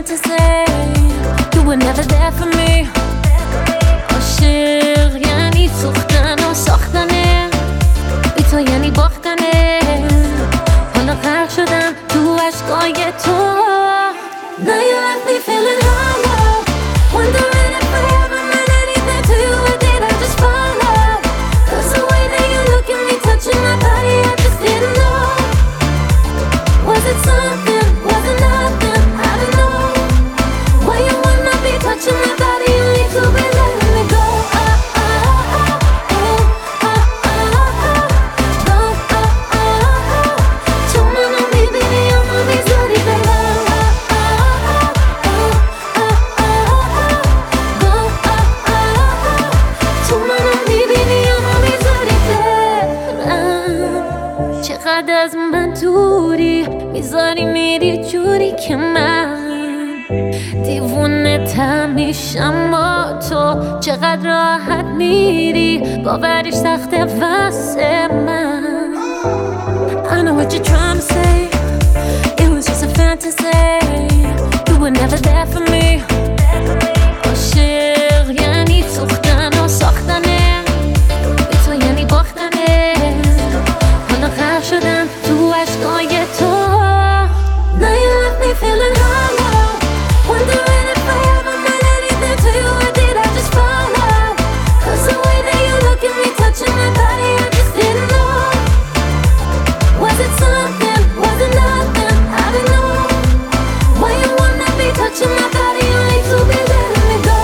fantasy. You were never there for me. عاشق یعنی سوختن و ساختنه، بی تو یعنی باختنه. حالا غرق شدم تو عشقای تو. Now you left me feeling hollow, wondering if I ever meant anything to you, or did I just follow? 'Cause the way that you look at me, touching my body, I just didn't know. Was it something? Was it nothing? I don't know. Why you wanna be touching my body, you need to be letting me go. چقدر از من دوری میذاری میری جوری که من دیوونه تر میشم با تو. چقدر راحت میری باورش سخته واسه من. I know what you're trying to say, it was just a fantasy. You were never there for me. عاشق یعنی سوختن و ساختنه، بی تو یعنی باختنه. حالا غرق شدم تو عشقای تو. Now you left me feeling hollow, wondering if I ever meant anything to you, or did I just follow? 'Cause the way that you look at me, touching my body, I just didn't know. Was it something? Was it nothing? I don't know. Why you wanna be touching my body, you need to be letting me go.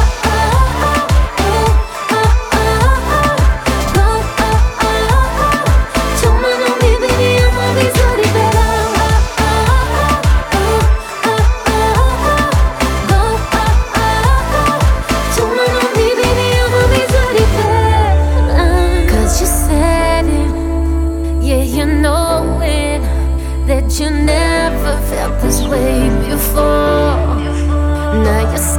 You know it, that you never felt this way before. Now you're